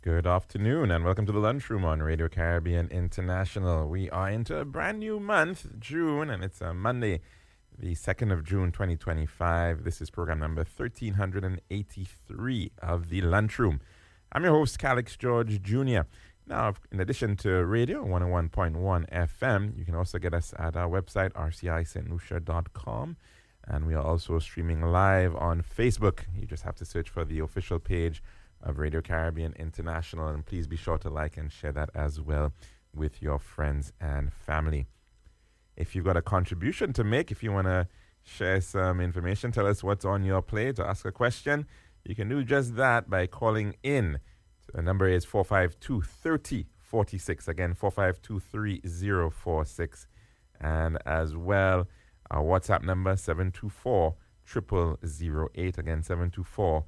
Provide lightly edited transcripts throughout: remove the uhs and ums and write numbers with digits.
Good afternoon and welcome to the Lunchroom on Radio Caribbean International. We are into a brand new month, June, and it's a Monday, the 2nd of June 2025. This is program number 1383 of the Lunchroom. I'm your host, Calix George Jr. Now, in addition to radio 101.1 FM, you can also get us at our website, rcistlucia.com. And we are also streaming live on Facebook. You just have to search for the official page of Radio Caribbean International, and please be sure to like and share that as well with your friends and family. If you've got a contribution to make, if you want to share some information, tell us what's on your plate or ask a question, you can do just that by calling in. The number is 452-3046. Again, 452-3046. And as well, our WhatsApp number, 724-0008. Again, 724-0008.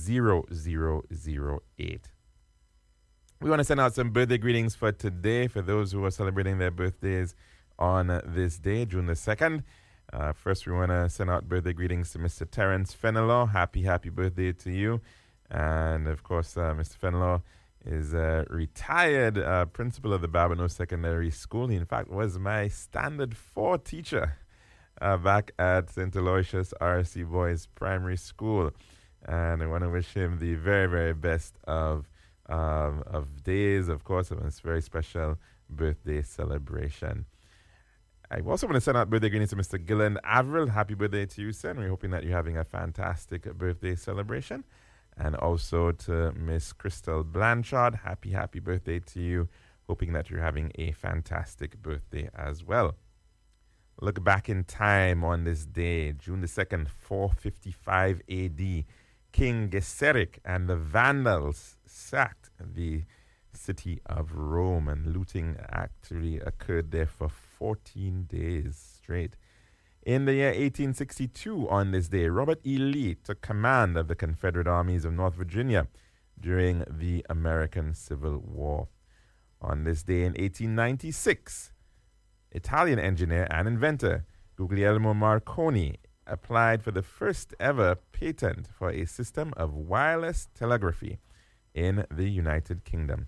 We want to send out some birthday greetings for today for those who are celebrating their birthdays on this day, June the 2nd. First, we want to send out birthday greetings to Mr. Terence Fenelon. Happy birthday to you. And, of course, Mr. Fenelon is a retired principal of the Babonneau Secondary School. He, in fact, was my Standard 4 teacher back at St. Aloysius RC Boys Primary School. And I want to wish him the very, very best of days, of course, of this very special birthday celebration. I also want to send out birthday greetings to Mr. Gillen Averill. Happy birthday to you, sir. And we're hoping that you're having a fantastic birthday celebration. And also to Miss Crystal Blanchard. Happy birthday to you. Hoping that you're having a fantastic birthday as well. Look back in time on this day, June the 2nd, 455 A.D., King Gesseric and the Vandals sacked the city of Rome, and looting actually occurred there for 14 days straight. In the year 1862, on this day, Robert E. Lee took command of the Confederate armies of North Virginia during the American Civil War. On this day in 1896, Italian engineer and inventor Guglielmo Marconi applied for the first ever patent for a system of wireless telegraphy in the United Kingdom.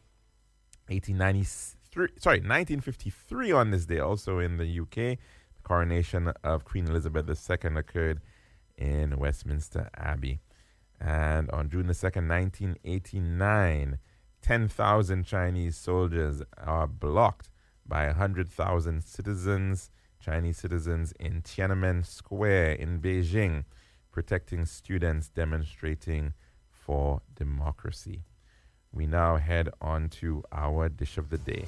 1953 on this day, also in the UK, the coronation of Queen Elizabeth II occurred in Westminster Abbey. And on June the 2nd, 1989, 10,000 Chinese soldiers are blocked by 100,000 Chinese citizens in Tiananmen Square in Beijing, protecting students demonstrating for democracy. We now head on to our dish of the day.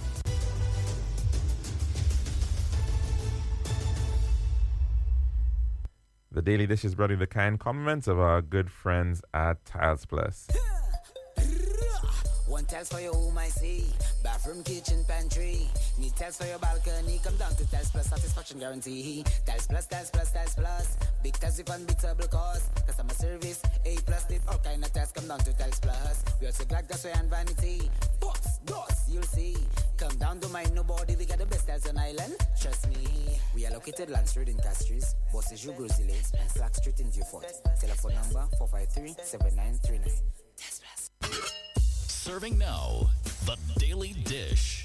The daily dish is brought to you the kind compliments of our good friends at Tiles Plus. One tiles for your home, I see. Bathroom, kitchen, pantry. Need tiles for your balcony. Come down to Tiles Plus, satisfaction guarantee. Tiles Plus, Tiles Plus, Tiles Plus. Big tiles with unbeatable cost. Customer service, A+. With all kind of tiles, come down to Tiles Plus. We also glad gasway and vanity. Pots, doors, you'll see. Come down to mind nobody. We got the best tiles on island. Trust me. We are located Land Street in Castries, Bosses Grosile, and Slack Street in Viewfort. Telephone number 453-7939. Tiles Plus. Serving now, the Daily Dish.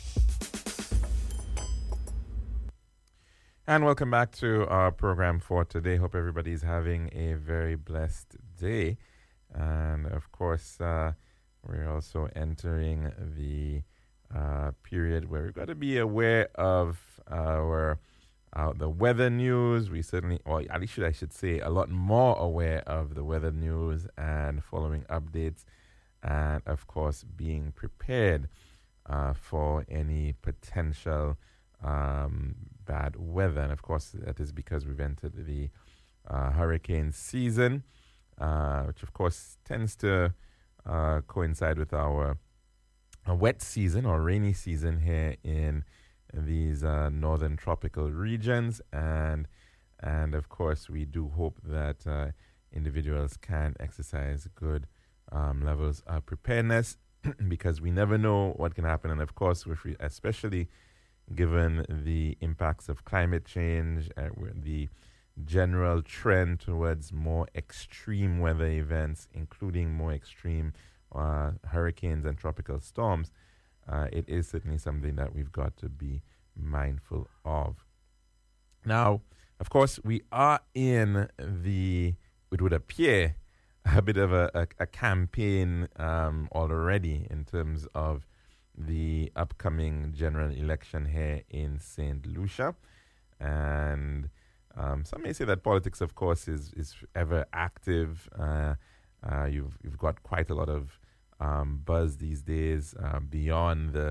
And welcome back to our program for today. Hope everybody's having a very blessed day. And of course, we're also entering the period where we've got to be aware of the weather news. We certainly, or at least I should say, a lot more aware of the weather news and following updates. And, of course, being prepared for any potential bad weather. And, of course, that is because we've entered the hurricane season, which, of course, tends to coincide with our wet season or rainy season here in these northern tropical regions. And, of course, we do hope that individuals can exercise good levels of preparedness because we never know what can happen. And of course, especially given the impacts of climate change, the general trend towards more extreme weather events, including more extreme hurricanes and tropical storms, it is certainly something that we've got to be mindful of. Now, of course, we are in it would appear, a bit of a campaign already in terms of the upcoming general election here in St. Lucia. And some may say that politics, of course, is ever active. You've got quite a lot of buzz these days beyond the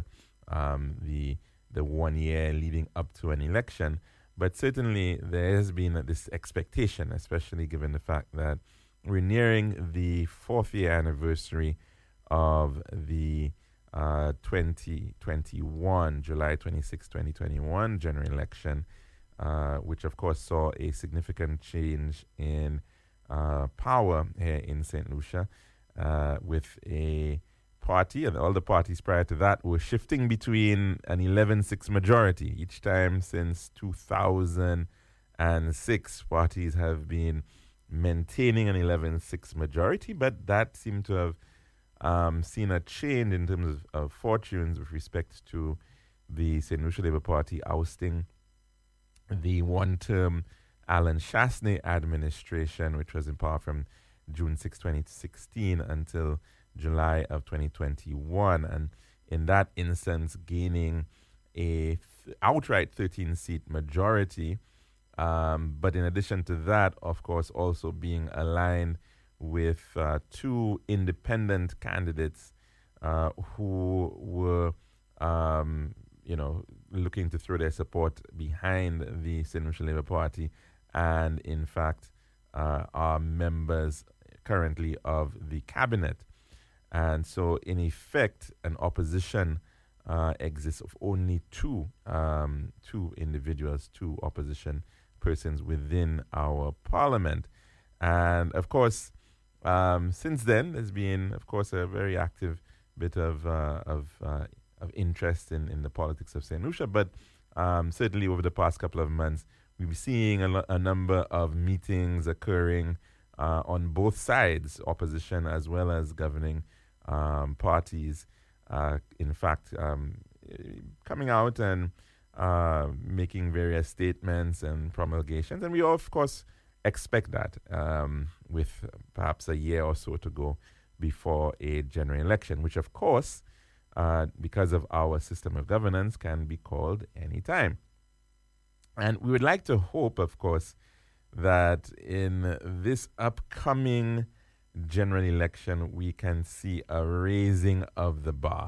1 year leading up to an election. But certainly there has been this expectation, especially given the fact that we're nearing the 4th year anniversary of the 2021, July 26, 2021 general election, which of course saw a significant change in power here in St. Lucia, with a party, and all the parties prior to that were shifting between an 11-6 majority. Each time since 2006, parties have been maintaining an 11-6 majority, but that seemed to have seen a change in terms of fortunes with respect to the St. Lucia Labour Party ousting the one-term Alan Shastney administration, which was in power from June 6, 2016 until July of 2021, and in that instance gaining a outright 13-seat majority, but in addition to that, of course, also being aligned with two independent candidates who were looking to throw their support behind the St. Lucia Labour Party, and in fact are members currently of the cabinet. And so, in effect, an opposition exists of only two individuals, two opposition persons within our parliament. And of course, since then, there's been, of course, a very active bit of interest in the politics of St. Lucia. But certainly over the past couple of months, we've been seeing a number of meetings occurring on both sides, opposition as well as governing parties, in fact, coming out and making various statements and promulgations. And we, of course, expect that with perhaps a year or so to go before a general election, which, of course, because of our system of governance, can be called any time. And we would like to hope, of course, that in this upcoming general election, we can see a raising of the bar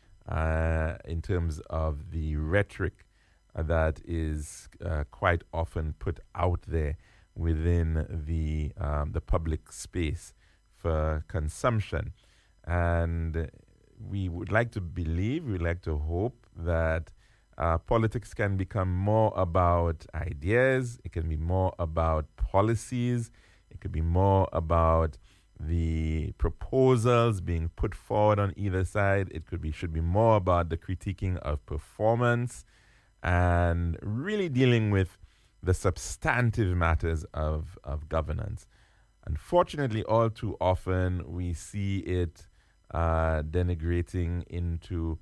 in terms of the rhetoric that is quite often put out there within the public space for consumption. And we would like to believe, we would like to hope that politics can become more about ideas, it can be more about policies, it could be more about the proposals being put forward on either side. It should be more about the critiquing of performance and really dealing with the substantive matters of governance. Unfortunately, all too often we see it denigrating into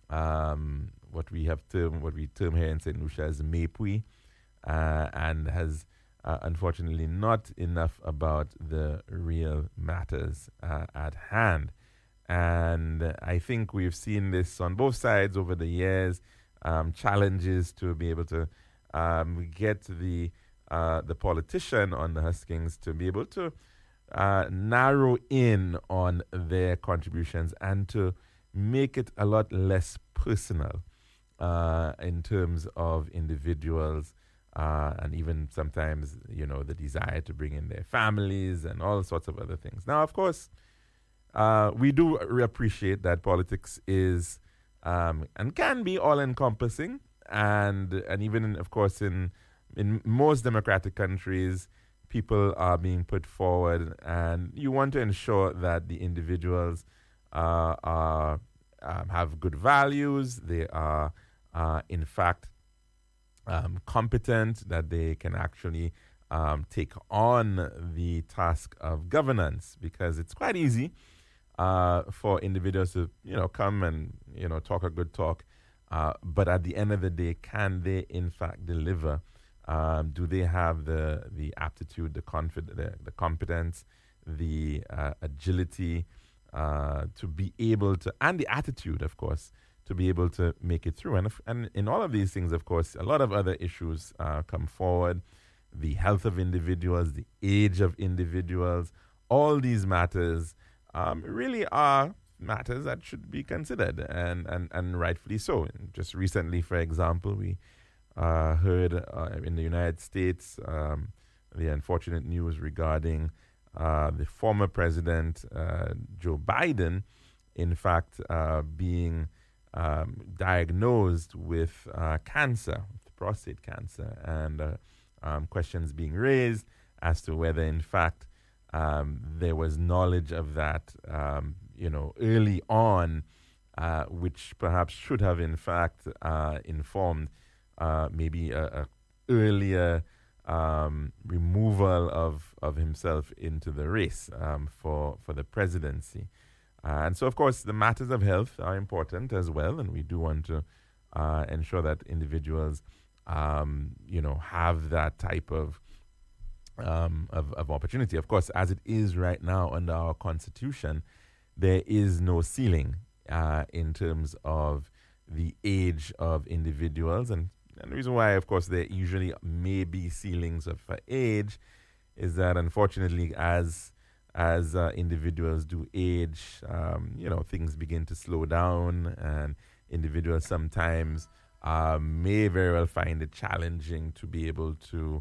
what we term here in St. Lucia as mepui, and has unfortunately not enough about the real matters at hand. And I think we've seen this on both sides over the years, challenges to be able to get the politician on the hustings to be able to narrow in on their contributions and to make it a lot less personal in terms of individuals, and even sometimes, the desire to bring in their families and all sorts of other things. Now, of course, we do appreciate that politics is and can be all-encompassing, and even, of course, in most democratic countries, people are being put forward, and you want to ensure that the individuals have good values, they are, in fact, competent, that they can actually take on the task of governance, because it's quite easy for individuals to, come and, talk a good talk. But at the end of the day, can they in fact deliver? Do they have the aptitude, the competence, the agility to be able to, and the attitude, of course, to be able to make it through? And in all of these things, of course, a lot of other issues come forward. The health of individuals, the age of individuals, all these matters really are matters that should be considered, and rightfully so. And just recently, for example, we heard in the United States the unfortunate news regarding the former president, Joe Biden, in fact, being diagnosed with cancer, with prostate cancer, and questions being raised as to whether, in fact, there was knowledge of that, early on, which perhaps should have, in fact, informed maybe a earlier removal of himself into the race for the presidency. And so, of course, the matters of health are important as well, and we do want to ensure that individuals, have that type of opportunity. Of course, as it is right now under our Constitution, there is no ceiling in terms of the age of individuals. And the reason why, of course, there usually may be ceilings for age is that, unfortunately, as individuals do age, things begin to slow down, and individuals sometimes may very well find it challenging to be able to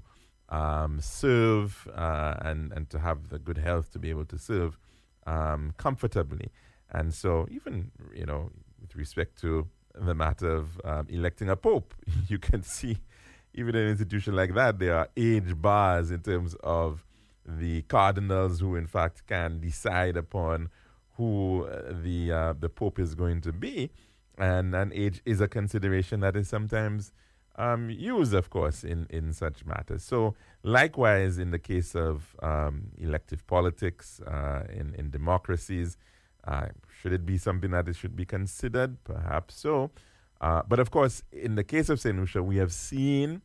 serve and to have the good health to be able to serve comfortably. And so even, with respect to the matter of electing a pope, you can see even in an institution like that, there are age bars in terms of the cardinals who, in fact, can decide upon who the pope is going to be. And age is a consideration that is sometimes used, of course, in such matters. So likewise, in the case of elective politics in democracies, should it be something that it should be considered? Perhaps so. But of course, in the case of St. Lucia, we have seen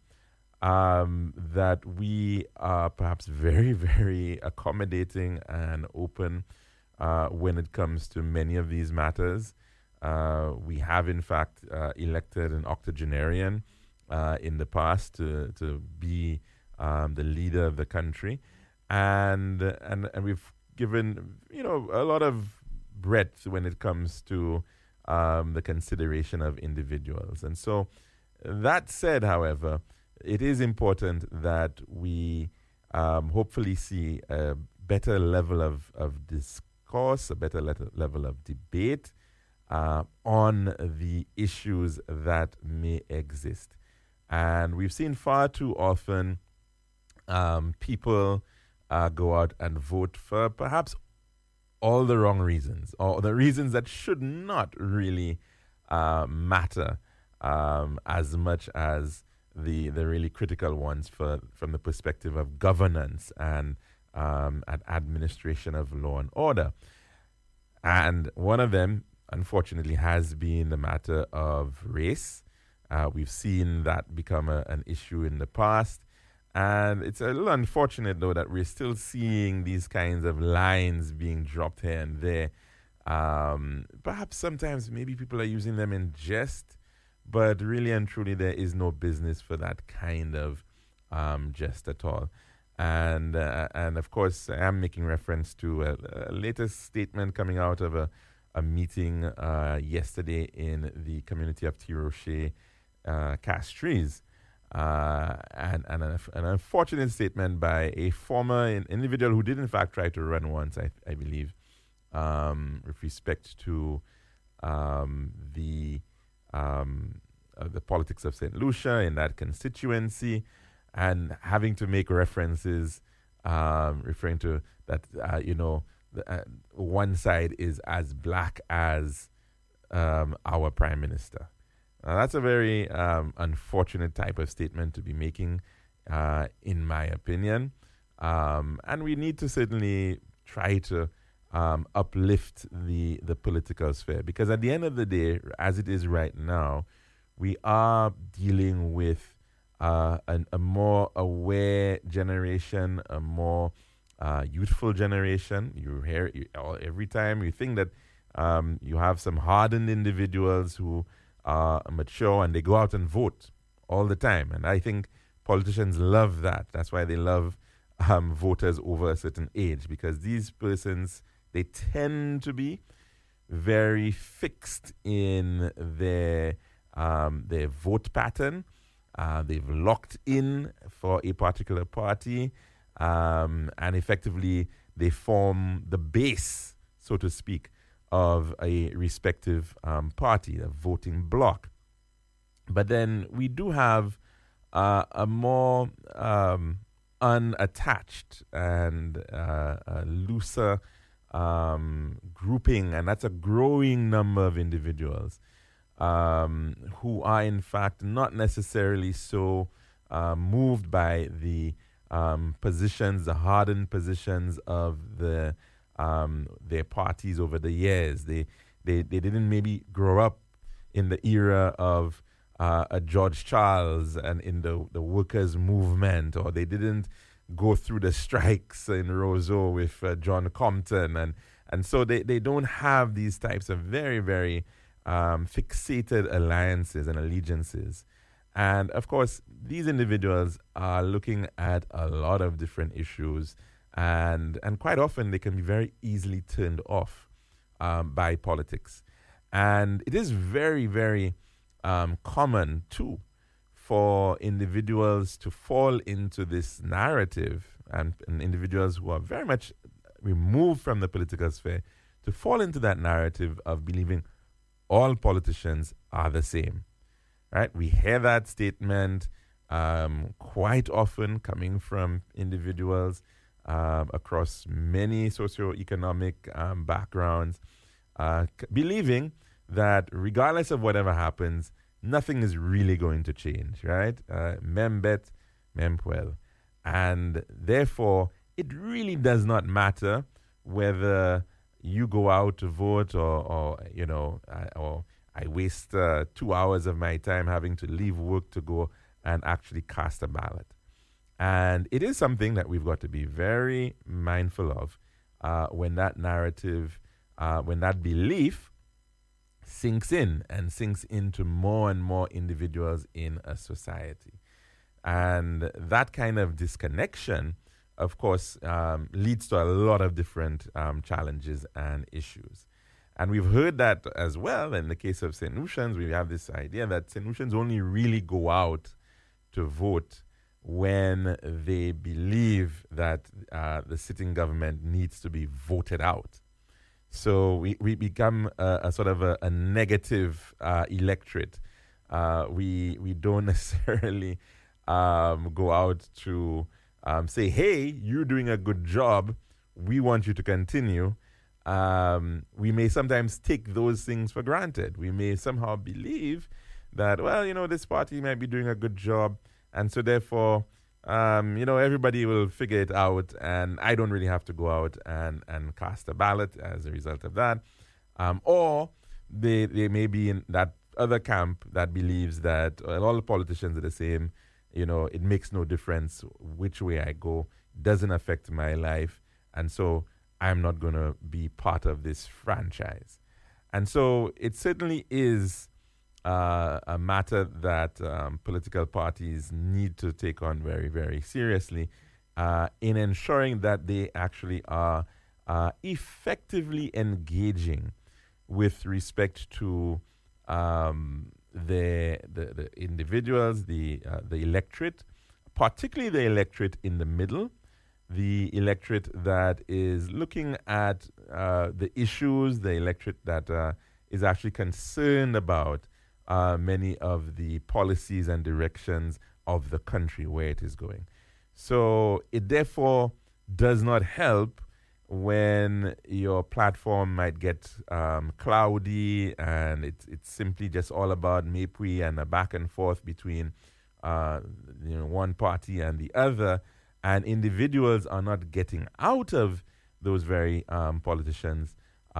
that we are perhaps very, very accommodating and open when it comes to many of these matters. We have, in fact, elected an octogenarian in the past to be the leader of the country, and we've given a lot of breadth when it comes to the consideration of individuals. And so, that said, however, it is important that we hopefully see a better level of discourse, a better level of debate on the issues that may exist. And we've seen far too often people go out and vote for perhaps all the wrong reasons, or the reasons that should not really matter as much as the really critical ones from the perspective of governance and administration of law and order. And one of them, unfortunately, has been the matter of race. We've seen that become an issue in the past. And it's a little unfortunate, though, that we're still seeing these kinds of lines being dropped here and there. Perhaps sometimes maybe people are using them in jest, but really and truly there is no business for that kind of jest at all. And of course, I am making reference to a latest statement coming out of a meeting yesterday in the community of Tiroche, Castries. And an unfortunate statement by a former individual who did in fact try to run once, I believe, with respect to the politics of St. Lucia in that constituency, and having to make references referring to that, one side is as black as our prime minister. That's a very unfortunate type of statement to be making, in my opinion. And we need to certainly try to uplift the political sphere. Because at the end of the day, as it is right now, we are dealing with a more aware generation, a more youthful generation. You hear every time you think that you have some hardened individuals who are mature and they go out and vote all the time. And I think politicians love that. That's why they love voters over a certain age, because these persons, they tend to be very fixed in their vote pattern. They've locked in for a particular party, and effectively they form the base, so to speak, of a respective party, a voting bloc. But then we do have a more unattached and a looser grouping, and that's a growing number of individuals who are in fact not necessarily so moved by the positions, the hardened positions of their parties over the years. They didn't maybe grow up in the era of a George Charles and in the workers' movement, or they didn't go through the strikes in Roseau with John Compton, and so they don't have these types of very, very fixated alliances and allegiances. And of course, these individuals are looking at a lot of different issues, and quite often they can be very easily turned off by politics. And it is very, very common too for individuals to fall into this narrative, and individuals who are very much removed from the political sphere to fall into that narrative of believing all politicians are the same. Right? We hear that statement quite often coming from individuals across many socioeconomic backgrounds, believing that regardless of whatever happens, nothing is really going to change, right? Mem bet, mem puel. And therefore, it really does not matter whether you go out to vote or I waste 2 hours of my time having to leave work to go and actually cast a ballot. And it is something that we've got to be very mindful of when that narrative, when that belief sinks in and sinks into more and more individuals in a society. And that kind of disconnection, of course, leads to a lot of different challenges and issues. And we've heard that as well in the case of St. Lucians. We have this idea that St. Lucians only really go out to vote when they believe that the sitting government needs to be voted out. So we become a sort of a negative electorate. We don't necessarily go out to say, hey, you're doing a good job. We want you to continue. We may sometimes take those things for granted. We may somehow believe that, well, this party might be doing a good job, and so therefore, everybody will figure it out, and I don't really have to go out and cast a ballot as a result of that. Or they may be in that other camp that believes that all the politicians are the same. It makes no difference which way I go. It doesn't affect my life, and so I'm not going to be part of this franchise. And so it certainly is a matter that political parties need to take on very, very seriously in ensuring that they actually are effectively engaging with respect to the individuals, the electorate, particularly the electorate in the middle, the electorate that is looking at the issues, the electorate that is actually concerned about many of the policies and directions of the country, where it is going. So it therefore does not help when your platform might get cloudy and it's simply just all about mépris and a back and forth between one party and the other, and individuals are not getting out of those very politicians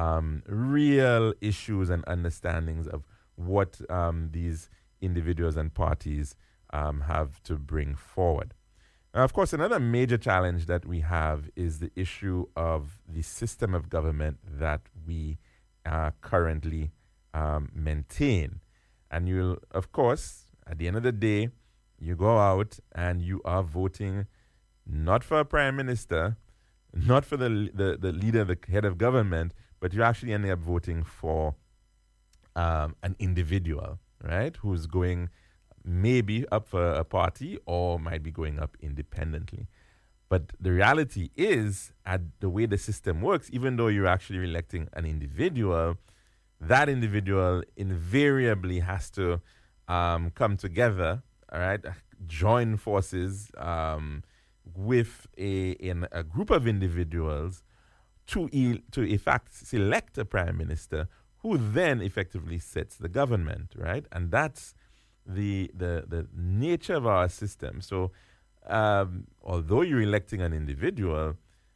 real issues and understandings of what these individuals and parties have to bring forward. Now, of course, another major challenge that we have is the issue of the system of government that we currently maintain. And you'll, of course, at the end of the day, you go out and you are voting not for a prime minister, not for the leader, the head of government, but you're actually ending up voting for an individual, right, who's going maybe up for a party or might be going up independently. But the reality is, at the way the system works, even though you're actually electing an individual, that individual invariably has to come together, all right, join forces with a group of individuals to in fact select a prime minister who then effectively sets the government, right? And that's the nature of our system. So although you're electing an individual,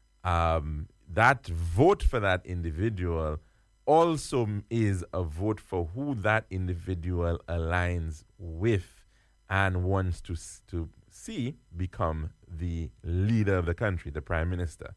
that vote for that individual also is a vote for who that individual aligns with and wants to see become the leader of the country, the prime minister.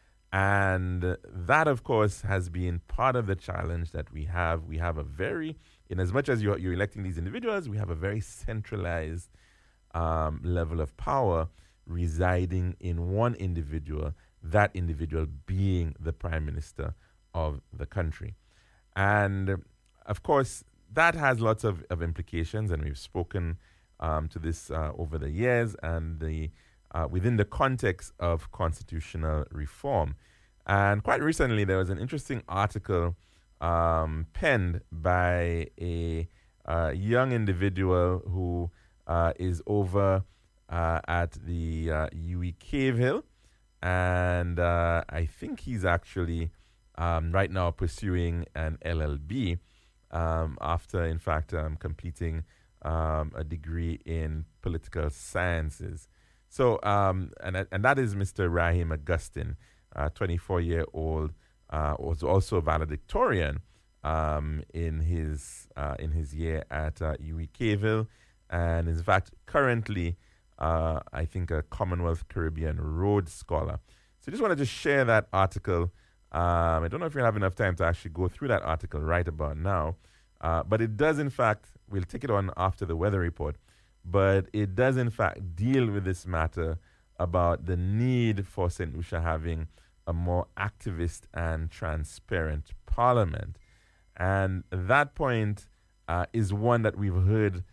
And that, of course, has been part of the challenge that we have. We have a very, in as much as you're electing these individuals, we have a very centralized level of power residing in one individual, that individual being the prime minister of the country. And, of course, that has lots of implications, and we've spoken to this over the years and within the context of constitutional reform. And quite recently, there was an interesting article penned by a young individual who is over at the UWI Cave Hill. And I think he's actually right now pursuing an LLB after, in fact, completing a degree in political sciences. So, and that is Mr. Raheem Augustine, 24-year-old, was also valedictorian in his year at UWI Cave Hill, and is in fact currently, I think, a Commonwealth Caribbean Rhodes Scholar. So, just wanted to share that article. I don't know if you have enough time to actually go through that article right about now, but it does, in fact, we'll take it on after the weather report. But it does, in fact, deal with this matter about the need for St. Lucia having a more activist and transparent parliament. And that point is one that we've heard,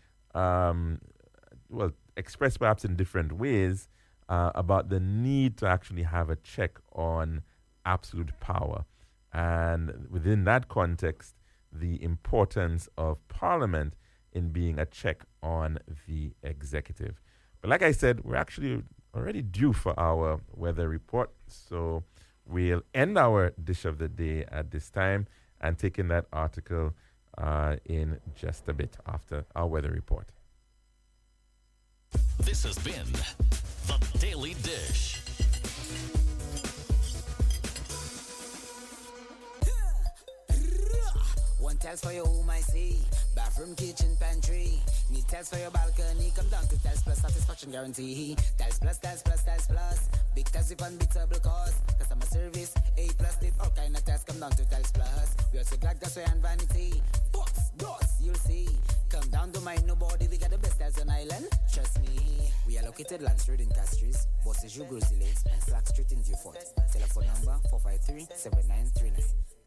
expressed perhaps in different ways, about the need to actually have a check on absolute power. And within that context, the importance of parliament in being a check on the executive. But like I said, we're actually already due for our weather report. So we'll end our dish of the day at this time and take in that article in just a bit after our weather report. This has been The Daily Dish. One tiles for your home, I see. Bathroom, kitchen, pantry. Need tiles for your balcony. Come down to Tiles Plus, satisfaction guarantee. Tiles Plus, Tiles Plus, Tiles Plus. Big tiles with unbeatable cost. Customer service, A+, did all kind of tiles. Come down to Tiles Plus. We also got gasway and vanity. Box, doors, you'll see. Come down to mind nobody. We got the best tiles on island. Trust me. We are located Land Street in Castries, Bosses Joe Grizzly Lakes, and Slack Street in Viewfort. Telephone number 453-7939.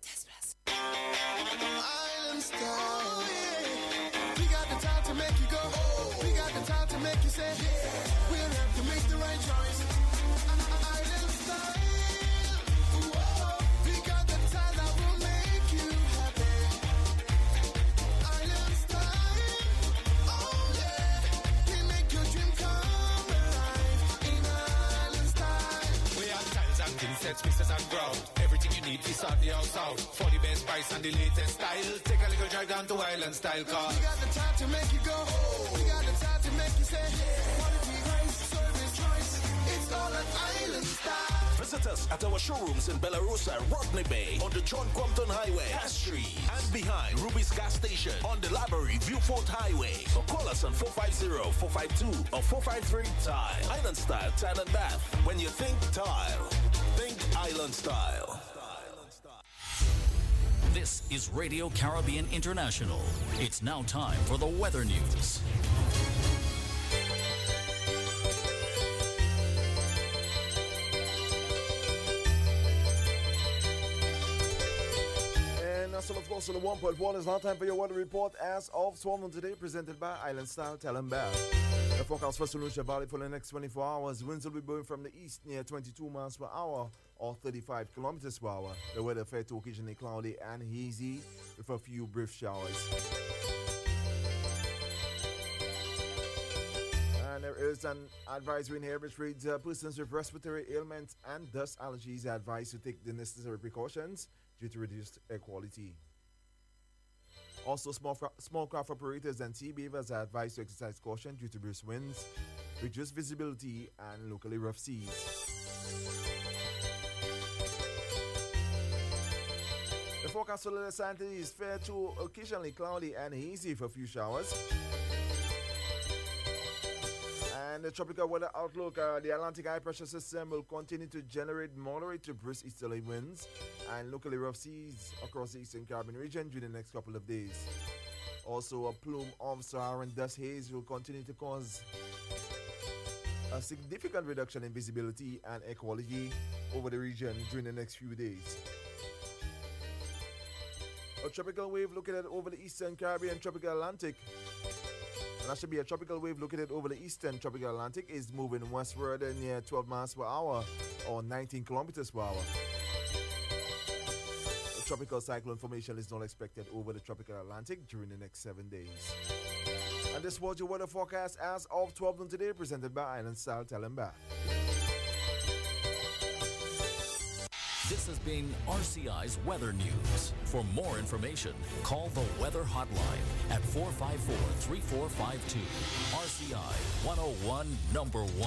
Island style. We got the time to make you go. We got the time to make you say, we'll have to make the right choice. Island style. We got the time that will make you happy. Island style. Oh yeah. We make your dream come alive in Island style. We have tiles and thin sets, mixers and ground. Everything you need to sort the house out. For the best price and the latest style. Take a little drive down to Island Style Car. We got the time to make you go. We got the time to make you say, quality price, service choice. It's all an island. island style. Visit us at our showrooms in Belarus, Rodney Bay, on the John Compton Highway, Castry, and behind Ruby's Gas Station on the Library Viewfort Highway. Or call us on 450-452 or 453-TILE. Island Style Tile and Bath. When you think tile, think Island Style. This is Radio Caribbean International. It's now time for the weather news. So of course, on the 1.1 is now time for your weather report as of 12 today, presented by Island Style Tile and Bath. The forecast for St. Lucia Valley for the next 24 hours. Winds will be blowing from the east near 22 miles per hour or 35 kilometers per hour. The weather fair to occasionally cloudy and hazy with a few brief showers. And there is an advisory in here which reads persons with respiratory ailments and dust allergies are advised to take the necessary precautions due to reduced air quality. Also, small craft operators and sea beavers are advised to exercise caution due to brisk winds, reduced visibility, and locally rough seas. The forecast for the Saturday is fair to occasionally cloudy and hazy for a few showers. And the tropical weather outlook, the Atlantic high pressure system will continue to generate moderate to brisk easterly winds and locally rough seas across the Eastern Caribbean region during the next couple of days. Also, a plume of Saharan dust haze will continue to cause a significant reduction in visibility and air quality over the region during the next few days. A tropical wave located over the Eastern Caribbean tropical Atlantic. And that should be a tropical wave located over the eastern tropical Atlantic is moving westward near 12 miles per hour or 19 kilometers per hour. A tropical cyclone formation is not expected over the tropical Atlantic during the next 7 days. And this was your weather forecast as of 12 noon today, presented by Island Style Tile and Bath. This has been RCI's Weather News. For more information, call the Weather Hotline at 454-3452. RCI 101 number 1.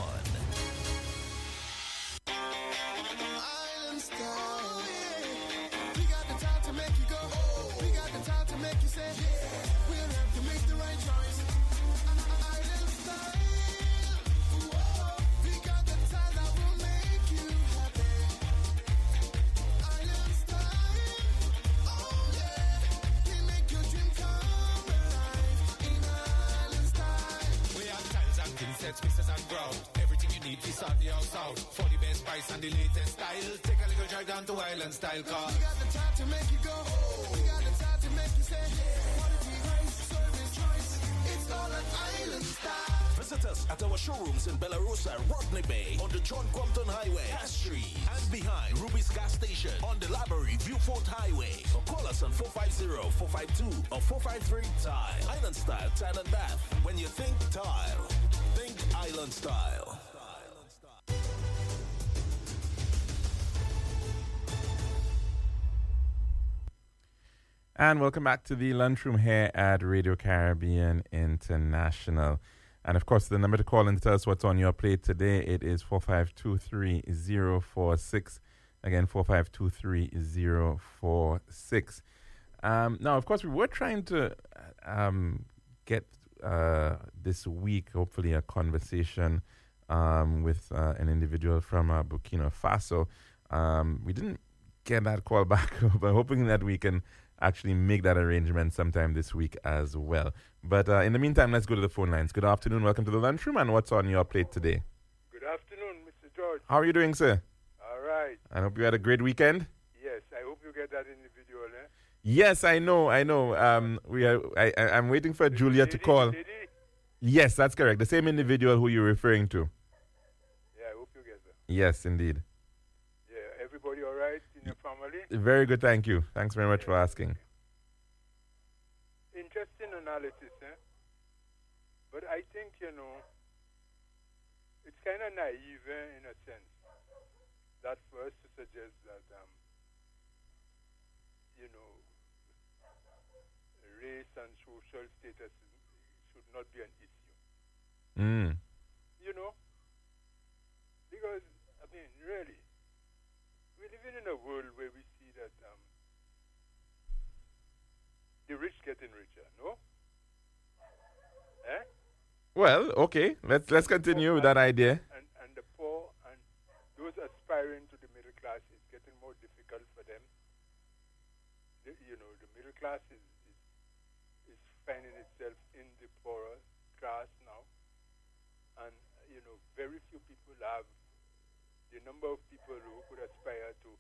Island style. We got the time to make you go. We got the time to make you say, we'll have to make the right choice. Island style. Whoa. We got the time that will make you happy. Island style. Oh yeah. We make your dream come alive in Island style. We have tiles and thin sets, mixes and ground. Everything you need to sort the house out. For the best price and the latest style. Take a little drive down to Island Style car. We got the time to make you go. We got the time to make you say, quality, price, service, choice. It's all an Island style. Visit us at our showrooms in Belarus, Rodney Bay, on the John Compton Highway, Castry, and behind Ruby's Gas Station on the Library Viewfort Highway. Or call us on 450-452 or 453-TILE. Island Style Tile and Bath. When you think tile, think Island Style. And welcome back to the lunchroom here at Radio Caribbean International. And of course, the number to call and tell us what's on your plate today, it is 4523046. Again, 4523046. Now, of course, we were trying to get this week, hopefully, a conversation with an individual from Burkina Faso. We didn't get that call back, but hoping that we can actually make that arrangement sometime this week as well. But in the meantime, let's go to the phone lines. Good afternoon. Welcome to the lunchroom. And what's on your plate today? Good afternoon, Mr. George. How are you doing, sir? All right. I hope you had a great weekend. Yes, I hope you get that individual, eh? Yes, I know. I'm waiting for Julia to call. Lady? Yes, that's correct. The same individual who you're referring to. Yeah, I hope you get that. Yes, indeed. Yeah, everybody all right in your family? Very good, thank you. Thanks very much for asking. Interesting analysis, eh? But I think, it's kind of naive, in a sense, that for us to suggest that, race and social status should not be an issue. Mm. Because, happening, really. We're living in a world where we see that the rich getting richer, no? Eh? Well, okay. Let's continue with that idea. And the poor and those aspiring to the middle class, it's getting more difficult for them. The middle class is finding itself in the poorer class now. And, very few people have the number of people who could aspire to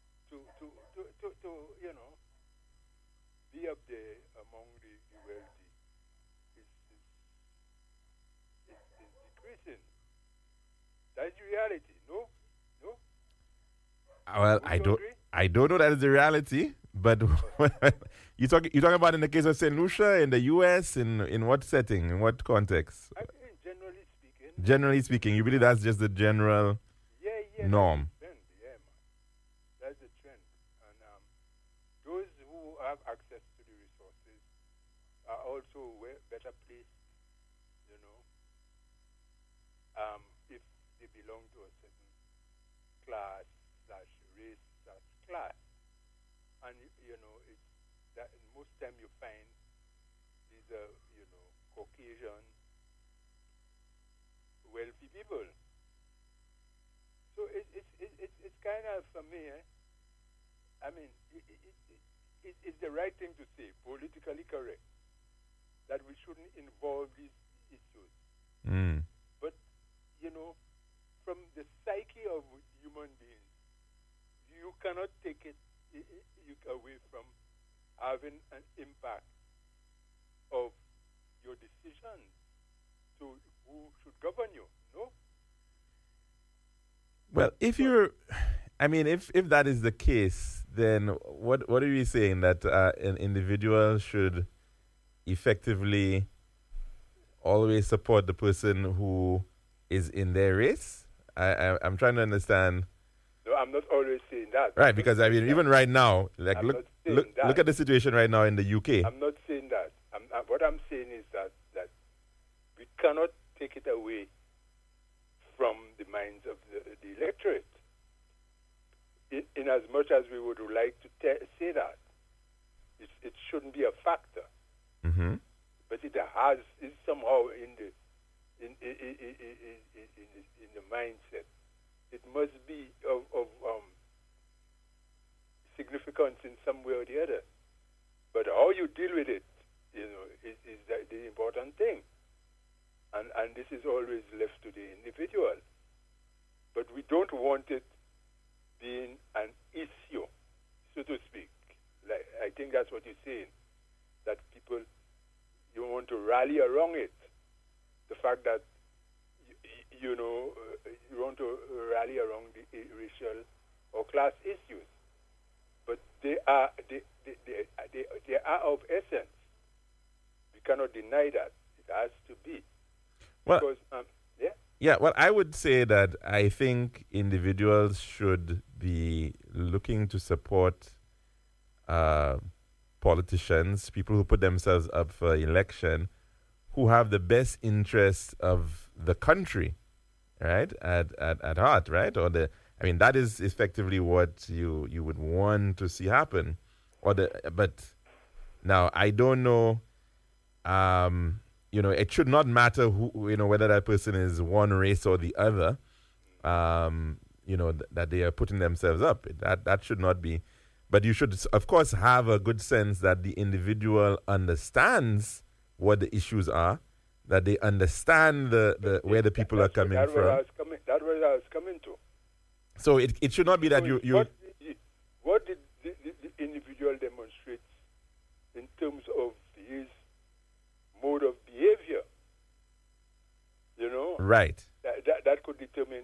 be up there among the wealthy is decreasing. That's the reality, no? Well, I don't know that is the reality, but you talking about in the case of St. Lucia, in the U.S., in what setting, in what context? I mean, generally speaking. Generally speaking, you believe that's just the general norm? That's the trend. And those who have access to the resources are also better placed, if they belong to a certain class / race / class. And, it's that most time you find these are, Caucasian wealthy people. So it's kind of, for me, I mean, it's the right thing to say, politically correct, that we shouldn't involve these issues. Mm. But, from the psyche of human beings, you cannot take it away from having an impact of your decisions to who should govern you, no? Well, if that is the case, then what are you saying, that an individual should effectively always support the person who is in their race? I'm trying to understand. No, I'm not always saying that. Right, because even right now, like look at the situation right now in the UK. I'm not saying that. What I'm saying is that we cannot take it away from the minds of the electorate. In as much as we would like to say that, it shouldn't be a factor. Mm-hmm. But it's somehow in the mindset. It must be of significance in some way or the other. But how you deal with it, is the important thing. And this is always left to the individual. But we don't want it being an issue, so to speak. Like, I think that's what you're saying, that people, you want to rally around it. The fact that, you want to rally around the racial or class issues. But they are of essence. We cannot deny that. It has to be. Well, because, well, I would say that I think individuals should be looking to support politicians, people who put themselves up for election, who have the best interests of the country, right, at heart, right? That is effectively what you would want to see happen. But now I don't know. It should not matter who, whether that person is one race or the other. That they are putting themselves up. That should not be. But you should, of course, have a good sense that the individual understands what the issues are, that they understand the where the people are coming from. That's where I was coming to. So it should not be that you. What did the individual demonstrate in terms of his mode of behavior? Right. That could determine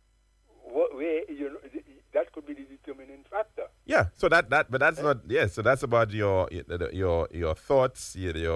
that could be the determining factor. Yeah. So but that's not. Yeah. So that's about your thoughts,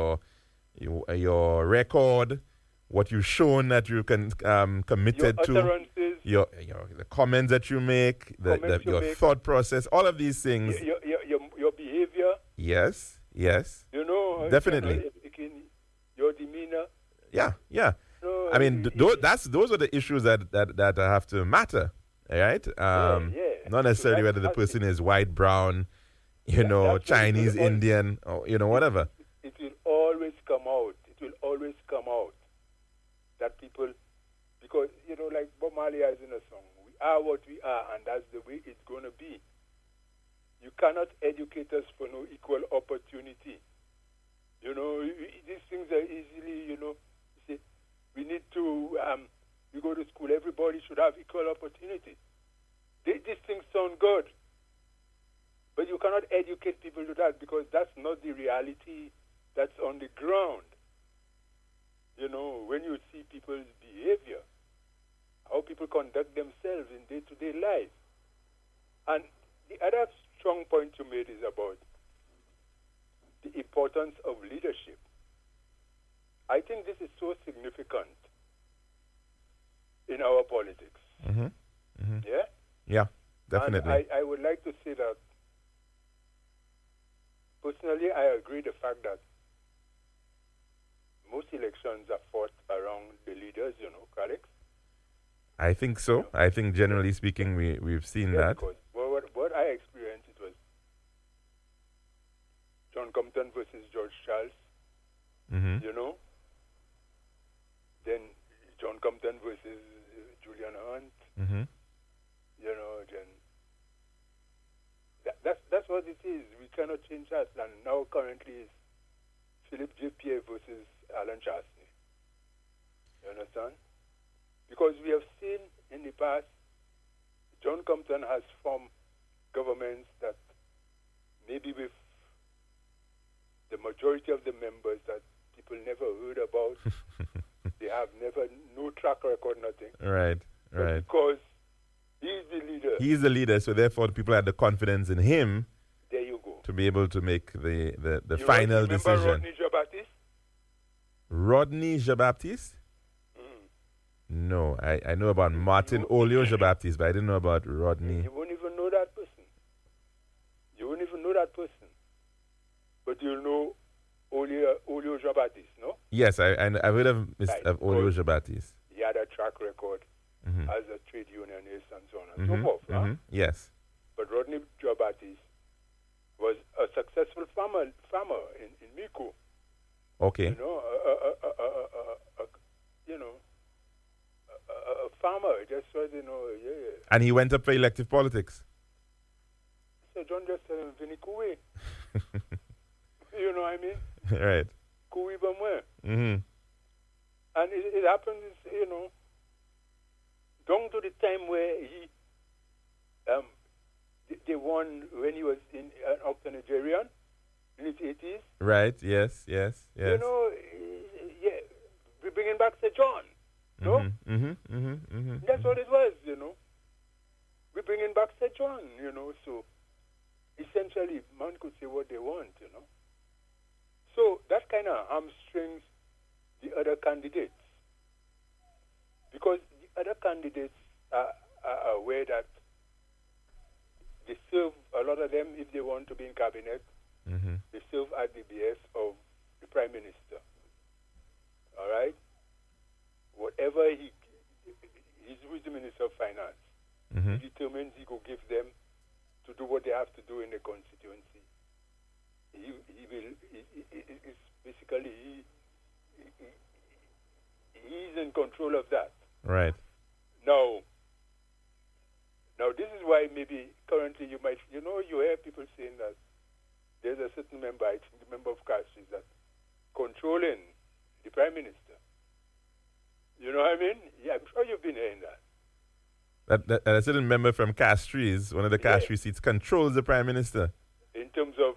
your record, what you've shown that you can committed your utterances, to, the comments that you make, your thought process, all of these things. Your behavior. Yes. Definitely. Your demeanor. Yeah. So, those are the issues that have to matter. right? Yeah. Not necessarily So whether the person is white, brown, that's what Chinese, it will Indian, or whatever. It will always come out. It will always come out that people, because like Bob Marley has in a song, we are what we are, and that's the way it's going to be. You cannot educate us for no equal opportunity. These things are easily, you say, we need to, you go to school, everybody should have equal opportunity. These things sound good, but you cannot educate people to that because that's not the reality that's on the ground. When you see people's behavior, how people conduct themselves in day-to-day life. And the other strong point you made is about the importance of leadership. I think this is so significant in our politics. Mm-hmm. Mm-hmm. Yeah? Yeah, definitely. And I would like to say that, personally, I agree the fact that most elections are fought around the leaders, correct? I think so. I think generally speaking, we've seen that. Because what I experienced, it was John Compton versus George Charles, Mm-hmm. Then John Compton versus Julian Hunt, Mm-hmm. then that's what it is. We cannot change that. And now currently is Philip J. Pierre versus Alan Chastney. You understand? Because we have seen in the past, John Compton has formed governments that maybe with the majority of the members that people never heard about. They have no track record, nothing. Right. Because he's the leader. He's the leader, so therefore people had the confidence in him. There you go. To be able to make the You final remember decision. Rodney Jean-Baptiste? Rodney Jean-Baptiste? No, I know about Martin Olio Jean-Baptiste, but I didn't know about Rodney. You won't even know that person. But you know Olio Jean-Baptiste, no? Yes, I've heard of Right, Olio because Jean-Baptiste. He had a track record Mm-hmm. as a trade unionist and so on and so forth. Huh? Mm-hmm. Yes. But Rodney Jean-Baptiste was a successful farmer in Mico. Okay. A farmer, just so And he went up for elective politics. So John just said, Vini Koui. You know what I mean? Right. Koui Bamwe. Mm-hmm. And it happens, down to the time where they won when he was in octogenarian in his 80s. Right, yes. Yeah, we're bringing back Sir John. No? That's what it was, We're bringing back Sir John, so essentially man could say what they want, So that kind of hamstrings the other candidates. Because the other candidates are aware that they serve, a lot of them, if they want to be in cabinet, they serve at the behest of the Prime Minister. All right? Whatever he's with the Minister of Finance, he determines he will give them to do what they have to do in the constituency. He's in control of that. Right. Now this is why maybe currently you might, you hear people saying that there's a certain member, I think the member of Castries, that controlling the Prime Minister. You know what I mean? Yeah, I'm sure you've been hearing that. That a certain member from Castries, one of the Castries seats, controls the Prime Minister. In terms of,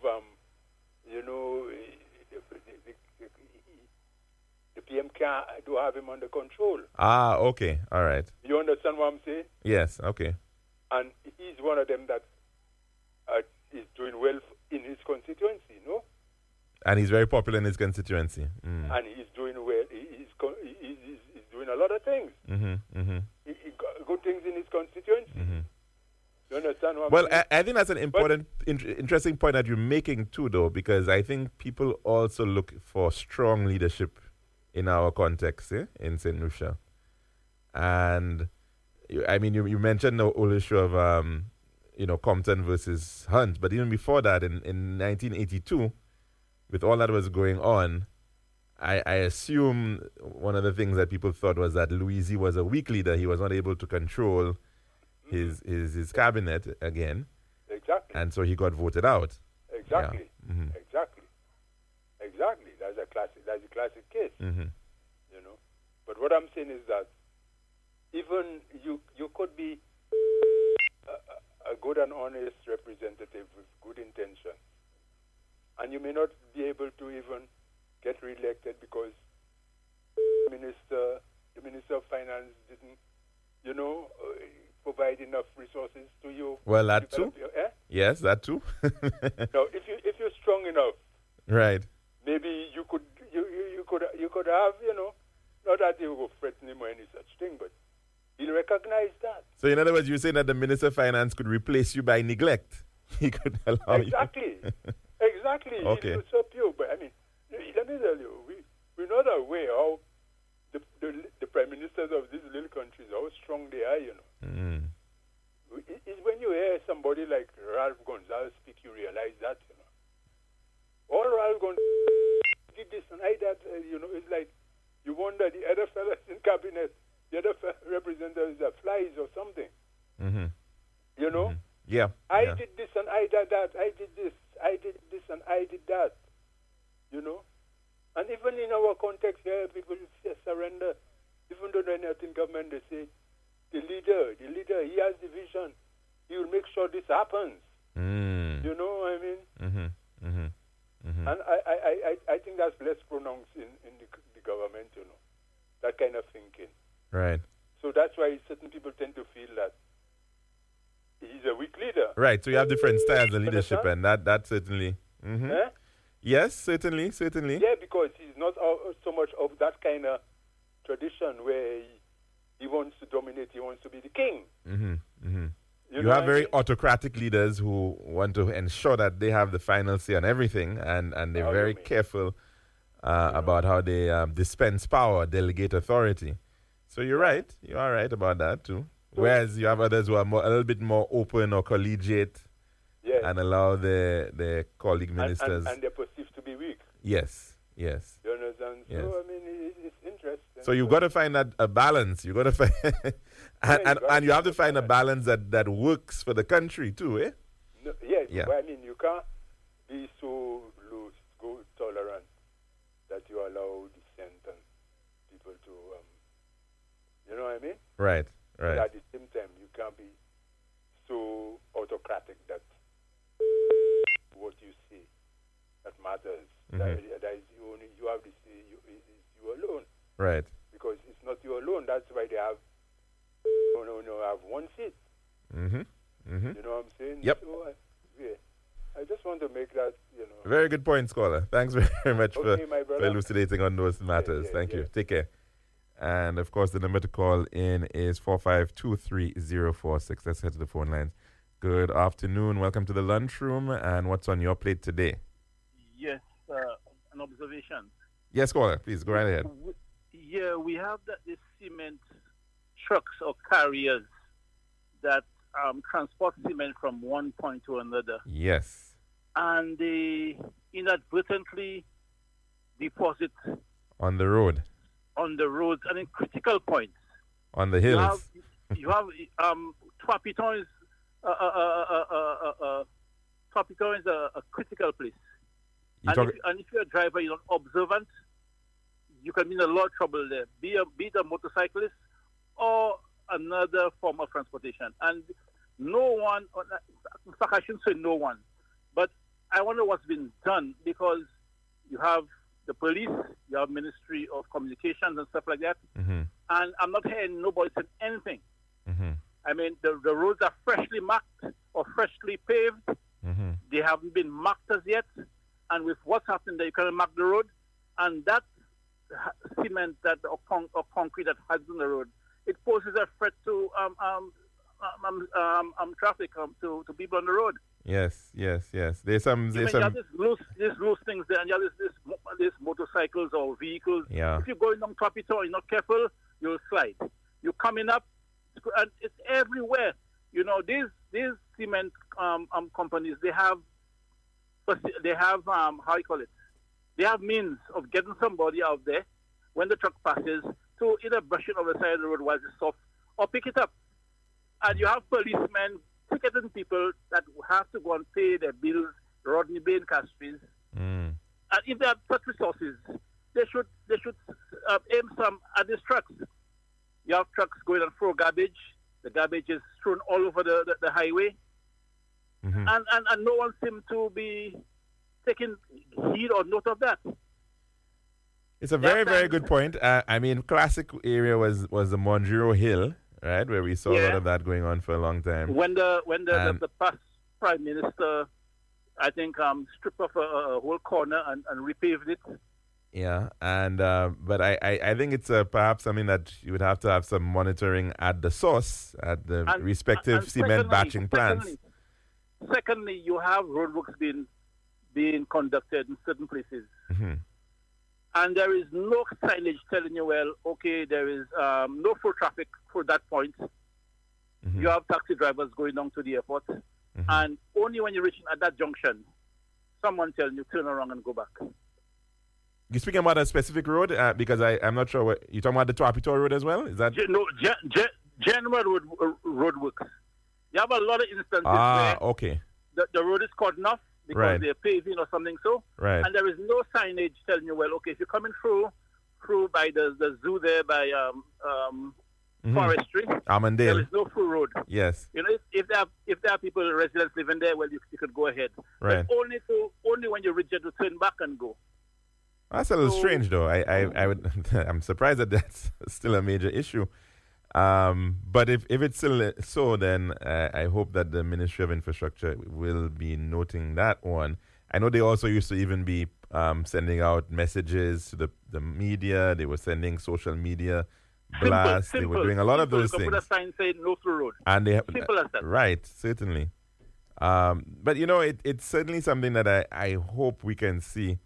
the PM can't do have him under control. Ah, okay. All right. You understand what I'm saying? Yes, okay. And he's one of them that is doing well in his constituency, no? And he's very popular in his constituency. And he's doing well. He's doing a lot of things. He got good things in his constituency. You understand what I'm saying? I think that's an important, interesting point that you're making too, though, because I think people also look for strong leadership in our context in St. Lucia. And you mentioned the whole issue of Compton versus Hunt, but even before that, in 1982, with all that was going on, I assume one of the things that people thought was that Louisi was a weak leader. He was not able to control his cabinet again. Exactly. And so he got voted out. Exactly. Yeah. Mm-hmm. Exactly. That's a classic case. Mm-hmm. But what I'm saying is that even you could be a good and honest representative with good intentions, and you may not be able to even get re-elected because the Minister of Finance didn't, provide enough resources to you. Well, that too. Yes, that too. Now, if you're strong enough, right? Maybe you could have, not that you will threaten him or any such thing, but he'll recognize that. So, in other words, you're saying that the Minister of Finance could replace you by neglect. He could allow exactly. you. Exactly. Okay. He'll usurp you. But let me tell you, we're not aware how the prime ministers of these little countries, how strong they are, Mm. It's when you hear somebody like Ralph Gonzalez speak, you realize that, All Ralph Gonzalez did this and I that, it's like you wonder the other fellas in cabinet, the other representatives are flies or something. Mm-hmm. Mm-hmm. Yeah. I did this and I did that. I did this and I did that. And even in our context here, people say surrender. Even though they're not in government, they say, the leader, he has the vision. He will make sure this happens. Mm. You know what I mean? Mm-hmm. Mm-hmm. Mm-hmm. And I think that's less pronounced in the government, that kind of thinking. Right. So that's why certain people tend to feel that he's a weak leader. Right. So you have different styles of leadership, and that certainly. Mm-hmm. Eh? Yes, certainly. Yeah, because he's not so much of that kind of tradition where he wants to dominate, he wants to be the king. Mm-hmm. Mm-hmm. You have very autocratic leaders who want to ensure that they have the final say on everything, and they're very careful about how they dispense power, delegate authority. So you're right. You are right about that too. Whereas you have others who are a little bit more open or collegiate, yes, and allow their colleague ministers. And they're perceived to be weak. Yes. You understand? Yes. So, it's interesting. So you've got to find a balance. You've got to find, and you have to find a balance that works for the country too, eh? No, yes, yeah. But you can't be so loose, tolerant that you allow dissent and people to, you know what I mean? Right. But at the same time, you can't be so autocratic that what you say that matters. Mm-hmm. That is you have to say you alone. Right. Because it's not you alone. That's why they have have one seat. Mm-hmm. Mm-hmm. You know what I'm saying? Yep. So, I just want to make that, Very good point, Scholar. Thanks very much for for elucidating on those matters. Thank you. Take care. And, of course, the number to call in is 4523046. Let's head to the phone lines. Good afternoon. Welcome to the lunchroom. And what's on your plate today? Yes, an observation. Yes, Scholar. Please, go right ahead. We have these cement trucks or carriers that transport cement from one point to another. Yes. And they inadvertently deposit on the road. On the roads and in critical points. On the hills. You have Trois-Pitons. Trois-Pitons is a critical place. And if you're a driver, you're not observant, you can be in a lot of trouble there. Be it a motorcyclist or another form of transportation. And no one, in fact, I shouldn't say no one, but I wonder what's been done, because you have the police, you have Ministry of Communications and stuff like that, mm-hmm. and I'm not hearing nobody saying anything. Mm-hmm. I mean, the roads are freshly marked or freshly paved. Mm-hmm. They haven't been marked as yet. And with what's happening there, you can mark the road. And that cement or concrete that has on the road, it poses a threat to traffic, to people on the road. Yes. There's some. You have these loose things there, and you have these motorcycles or vehicles. Yeah. If you're going down Trois-Pitons, you're not careful, you'll slide. You're coming up, and it's everywhere. You know, these cement companies, they have how you call it? They have means of getting somebody out there when the truck passes to either brush it over the side of the road while it's soft or pick it up. And you have policemen ticketing people that have to go and pay their bills, Rodney Bay and Castries. And if they have such resources, they should aim some at these trucks. You have trucks going and throw garbage. The garbage is thrown all over the highway. And no one seems to be taking heed or note of that. It's a very, very good point. I mean, classic area was the Mondrigo Hill, right, where we saw a lot of that going on for a long time. When the past Prime Minister, I think, stripped off a whole corner and repaved it. Yeah, and but I think it's perhaps something that you would have to have some monitoring at the source, at the respective cement batching plants. Secondly, you have roadworks being conducted in certain places. And there is no signage telling you, well, okay, there is no full traffic for that point. You have taxi drivers going down to the airport. And only when you're reaching at that junction, someone telling you, turn around and go back. You're speaking about a specific road? Because I'm not sure. You're talking about the Tuapito Road as well? Is that? No, general roadworks. You have a lot of instances where okay. the road is cordoned off because they're paving or something so. Right. And there is no signage telling you, well, okay, if you're coming through by the zoo there by Forestry, Armandale. there is no full road. Yes. You know, if there are people, residents living there, well, you could go ahead. Right. But only when you reach it to turn back and go. That's a little strange, though. I'm surprised that that's still a major issue. But if it's still so, then I hope that the Ministry of Infrastructure will be noting that one. I know they also used to even be sending out messages to the media. They were sending social media blasts. They were doing a lot of those things. You can put a sign saying no through road. And they simple as that. Right, certainly. But you know, it's certainly something that I hope we can see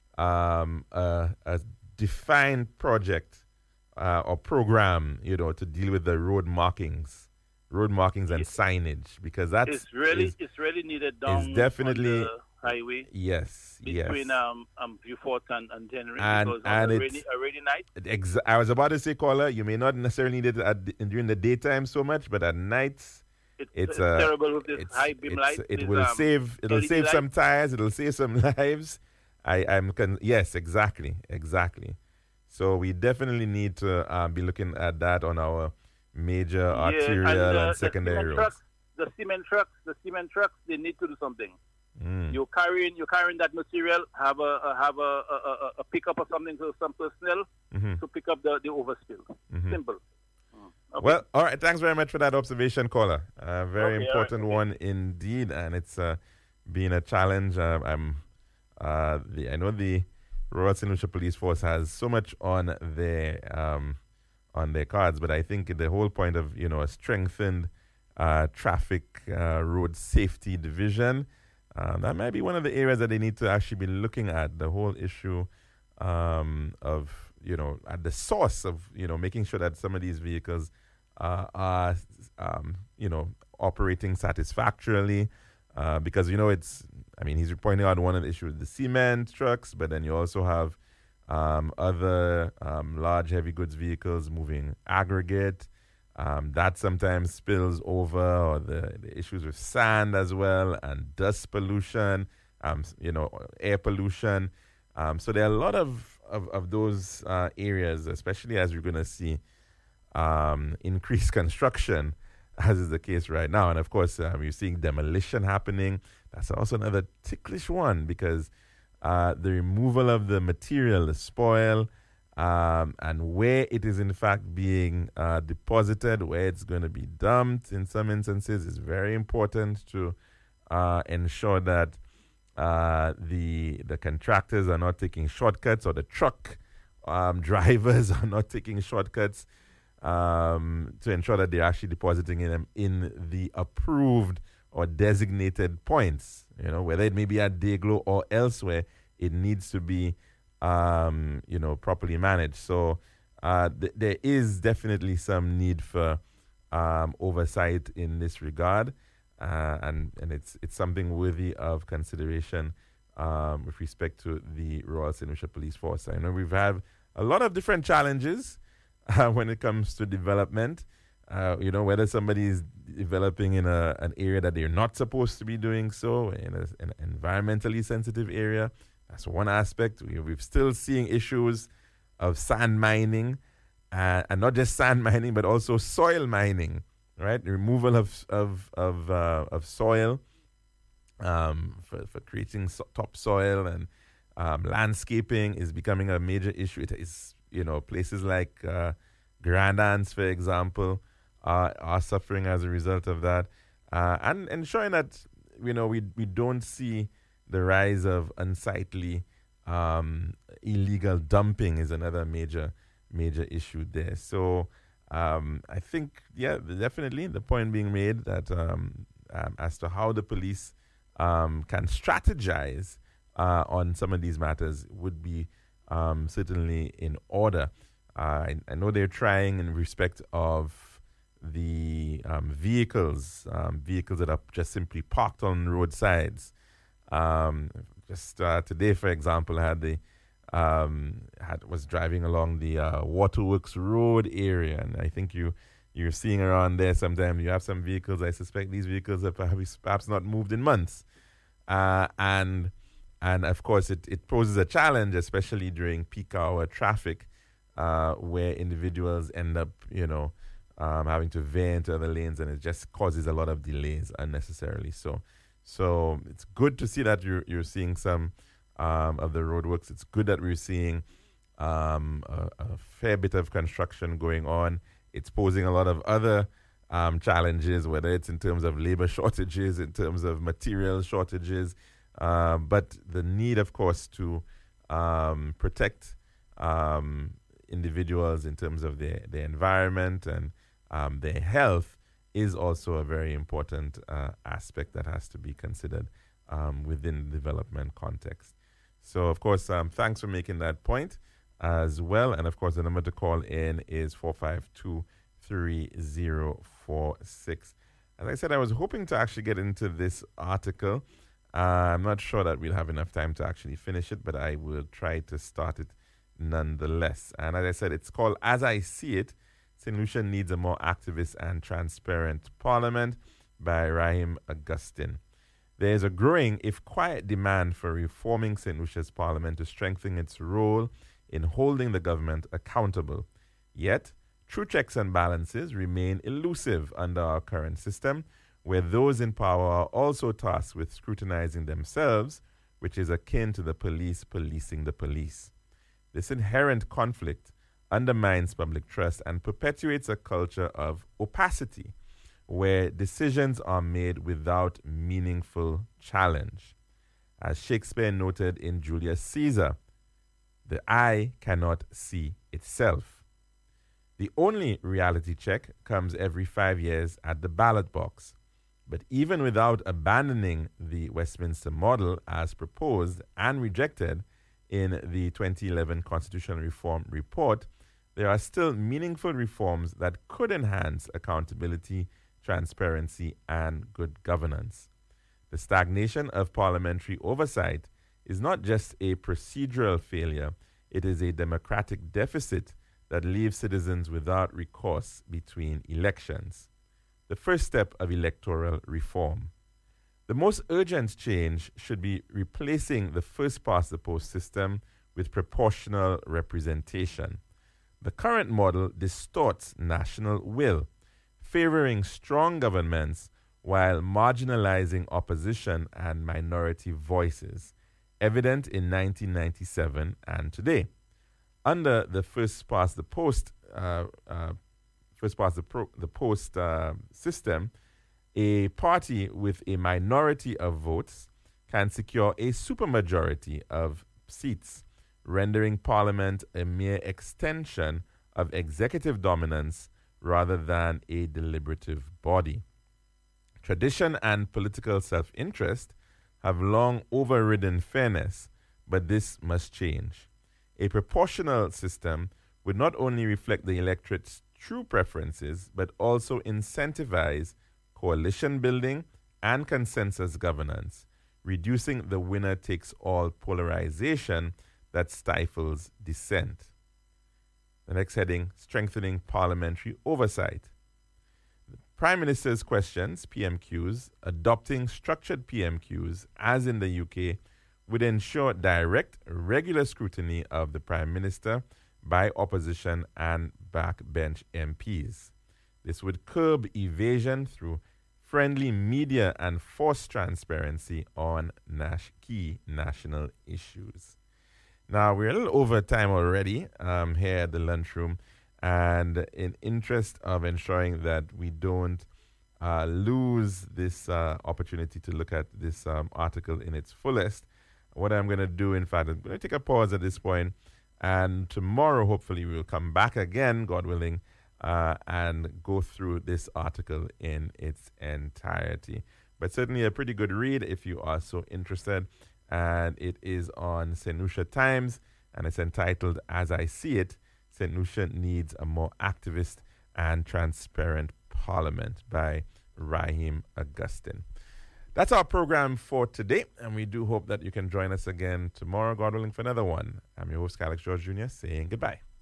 a defined project or program, you know, to deal with the road markings and signage, because that's it's really needed down it's definitely on the highway. Yes, between Viewfort and January, and because on a rainy night. I was about to say, caller, you may not necessarily need it during the daytime so much, but at nights. It's terrible with this high beam light. It'll save some tires. It'll save some lives. Yes, exactly. So we definitely need to be looking at that on our major arterial and secondary roads. The cement trucks, they need to do something. You're carrying that material. Have a pickup or something for some personnel to pick up the overspill. Simple. Okay. Well, all right. Thanks very much for that observation, caller. Very important one indeed, and it's been a challenge. I know the Royal St. Lucia Police Force has so much on their cards, but I think the whole point of a strengthened traffic road safety division, that might be one of the areas that they need to actually be looking at. The whole issue of at the source of making sure that some of these vehicles are operating satisfactorily, because he's pointing out one of the issues with the cement trucks, but then you also have other large heavy goods vehicles moving aggregate that sometimes spills over, or the issues with sand as well, and dust pollution, air pollution. So there are a lot of those areas, especially as we're going to see increased construction, as is the case right now. And of course, you're seeing demolition happening. That's also another ticklish one, because the removal of the material, the spoil, and where it is in fact being deposited, where it's going to be dumped in some instances, is very important to ensure that the contractors are not taking shortcuts, or the truck drivers are not taking shortcuts, to ensure that they're actually depositing them in the approved or designated points. Whether it may be at Dayglow or elsewhere, it needs to be properly managed. So there is definitely some need for oversight in this regard, and it's something worthy of consideration with respect to the Royal St. Lucia Police Force. I know we've had a lot of different challenges when it comes to development. Whether somebody is developing in an area that they're not supposed to be doing so, in an environmentally sensitive area. That's one aspect. We're still seeing issues of sand mining, and not just sand mining, but also soil mining, right? The removal of soil for creating topsoil and landscaping is becoming a major issue. It is, places like Grand Anse, for example, are suffering as a result of that, and ensuring that we don't see the rise of unsightly illegal dumping is another major issue there. So I think, definitely the point being made that as to how the police can strategize on some of these matters would be certainly in order. I know they're trying in respect of the vehicles that are just simply parked on roadsides. Today, for example, was driving along the Waterworks Road area, and I think you're seeing around there sometimes you have some vehicles. I suspect these vehicles have perhaps not moved in months, and of course it poses a challenge, especially during peak hour traffic, where individuals end up having to veer into other lanes, and it just causes a lot of delays unnecessarily. So it's good to see that you're seeing some of the roadworks. It's good that we're seeing a fair bit of construction going on. It's posing a lot of other challenges, whether it's in terms of labor shortages, in terms of material shortages, but the need, of course, to protect individuals in terms of their environment and their health is also a very important aspect that has to be considered within the development context. So, of course, thanks for making that point as well. And, of course, the number to call in is 452-3046. As I said, I was hoping to actually get into this article. I'm not sure that we'll have enough time to actually finish it, but I will try to start it nonetheless. And as I said, it's called As I See It, St. Lucia Needs a More Activist and Transparent Parliament by Rahim Augustine. There is a growing, if quiet, demand for reforming St. Lucia's Parliament to strengthen its role in holding the government accountable. Yet, true checks and balances remain elusive under our current system, where those in power are also tasked with scrutinizing themselves, which is akin to the police policing the police. This inherent conflict undermines public trust and perpetuates a culture of opacity, where decisions are made without meaningful challenge. As Shakespeare noted in Julius Caesar, the eye cannot see itself. The only reality check comes every 5 years at the ballot box. But even without abandoning the Westminster model as proposed and rejected in the 2011 Constitutional Reform Report, there are still meaningful reforms that could enhance accountability, transparency, and good governance. The stagnation of parliamentary oversight is not just a procedural failure, it is a democratic deficit that leaves citizens without recourse between elections. The first step of electoral reform. The most urgent change should be replacing the first-past-the-post system with proportional representation. The current model distorts national will, favoring strong governments while marginalizing opposition and minority voices, evident in 1997 and today. Under the first-past-the-post system, a party with a minority of votes can secure a supermajority of seats, rendering Parliament a mere extension of executive dominance rather than a deliberative body. Tradition and political self-interest have long overridden fairness, but this must change. A proportional system would not only reflect the electorate's true preferences, but also incentivize coalition building and consensus governance, reducing the winner-takes-all polarization that stifles dissent. The next heading, strengthening parliamentary oversight. The Prime Minister's questions, PMQs, adopting structured PMQs, as in the UK, would ensure direct, regular scrutiny of the Prime Minister by opposition and backbench MPs. This would curb evasion through friendly media and forced transparency on key national issues. Now, we're a little over time already here at the lunchroom, and in interest of ensuring that we don't lose this opportunity to look at this article in its fullest, what I'm going to do, in fact, I'm going to take a pause at this point, and tomorrow, hopefully, we will come back again, God willing, and go through this article in its entirety. But certainly a pretty good read if you are so interested. And it is on St. Lucia Times, and it's entitled, As I See It, St. Lucia Needs a More Activist and Transparent Parliament by Raheem Augustine. That's our program for today, and we do hope that you can join us again tomorrow, God willing, for another one. I'm your host, Alex George Jr., saying goodbye.